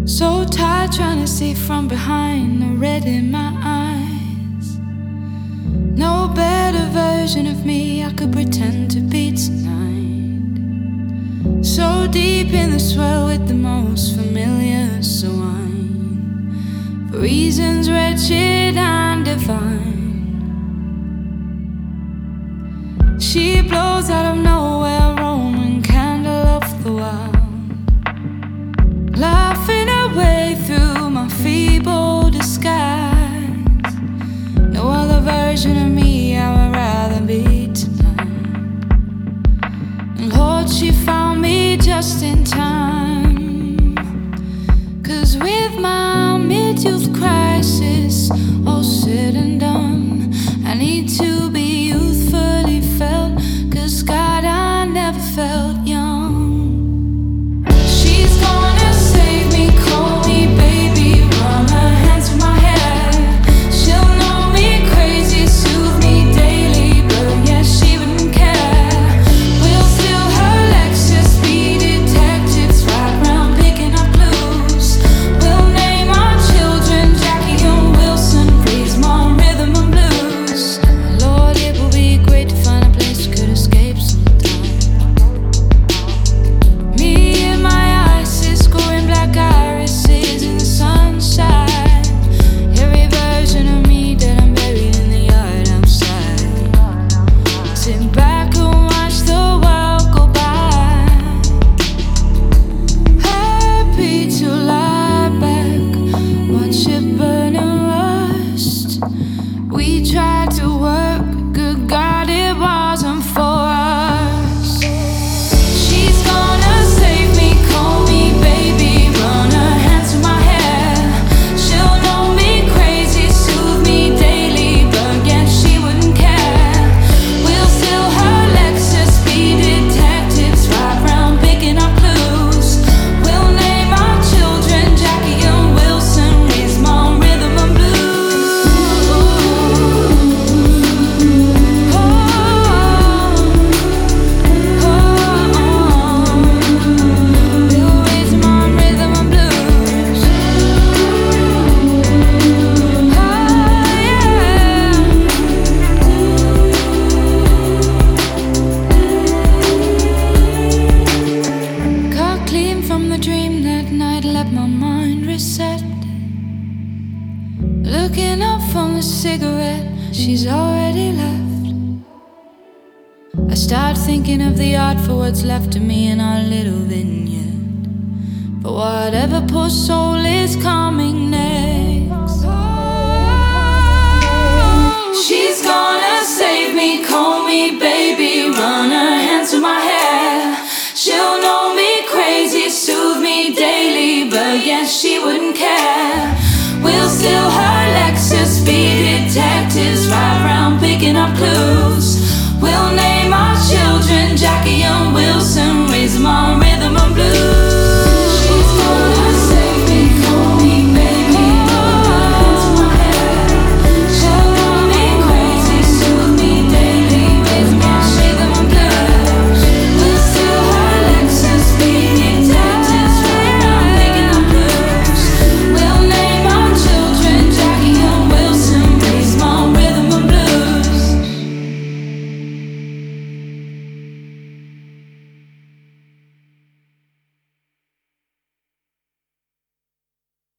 So tired trying to see from behind the red in my eyes. No better version of me I could pretend to be tonight. So deep in the swell with the most familiar swine, for reasons wretched and divine. She blows out of nowhere, Roman candle of the wild, laughing her way through my feeble disguise. No other version of me I would rather be tonight. And Lord, she found me just in time, 'cause with my mid-youth crisis all said and done, I need to be youthfully felt, 'cause God, I never felt young. She's gonna save me, call me baby, run her hands through my hair. She'll know me crazy, soothe me daily, but yeah, she wouldn't care. We'll steal her Lexus, be detectives, ride round picking up clues. We'll name our children Jackie and Wilson, raise more rhythm and blues. Lord, it will be great to find a place we could escape sometime. Me and my ISIS growing black irises in the sunshine. Every version of me that I'm buried in the yard outside. Sit back and watch the world go by. Happy to lie back, watch it burn and rust. We tried to work, good God, it wasn't for us. She's gonna save me, call me baby, run her hands through my hair. She'll know me crazy, soothe me daily, but yet she wouldn't care. We'll steal her Lexus, be detectives, ride round picking up clues. We'll name our children Jackie and Wilson, raise more rhythm and blues. We'll raise more rhythm and blues. Got clean from the dream that night, let my mind reset. Looking up from the cigarette, she's already left. I start thinking of the art for what's left of me in our little vineyard, for whatever poor soul is coming next. She's gonna save me, call me baby, run her hands through my hair. She'll know me crazy, soothe me daily, but yes, she wouldn't care. We'll steal her Lexus, be detectives, ride round picking up clues.